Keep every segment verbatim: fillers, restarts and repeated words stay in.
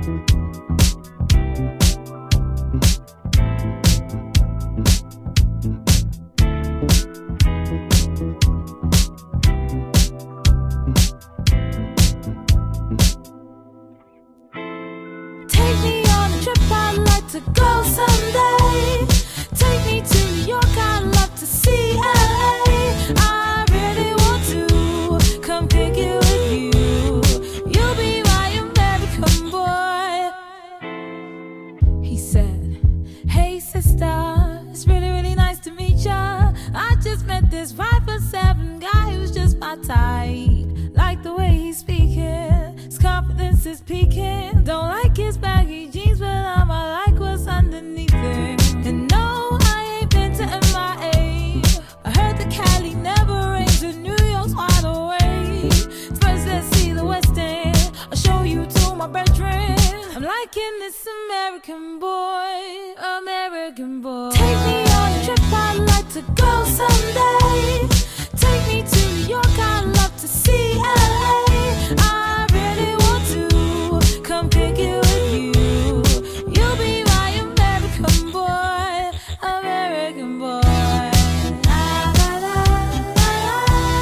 To go someday, take me to New York, I'd love to see L A. I really want to come pick it with you. You'll be my American boy. He said, hey sister, it's really, really nice to meet ya. I just met this five foot seven guy who's just my type. Like the way he's speaking, his confidence is peaking. Don't like his baggy jeans, but I'm a like what's underneath it. And no, I ain't been to M I A. I heard the Cali never rains and New York's wide awake. First let's see the West End, I'll show you to my bedroom. I'm liking this American boy, American boy. Take me on a trip, I'd like to go someday. Take me to New York, I'd love to see L A. I really want to come pick it with you. You'll be my American boy, American boy. La, la, la, la,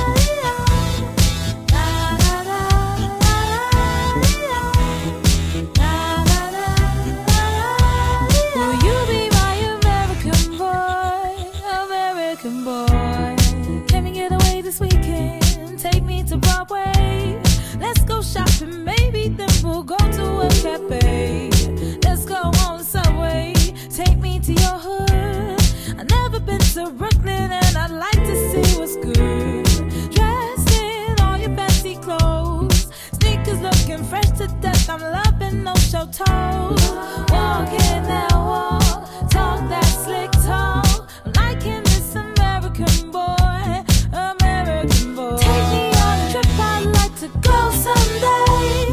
la, la, la, la, la. Will you be my American boy, American boy? Can we get away this weekend? Take me to Broadway. Let's go shopping, maybe then we'll go to a cafe. Let's go on the subway, take me to your hood. I've never been to Brooklyn and I'd like to see what's good. Dressed in all your fancy clothes, sneakers looking fresh to death. I'm loving no show toes. Walking that walk, talk that slick talk. I'm liking this American boy, American boy. Take me on a trip, I'd like to go someday.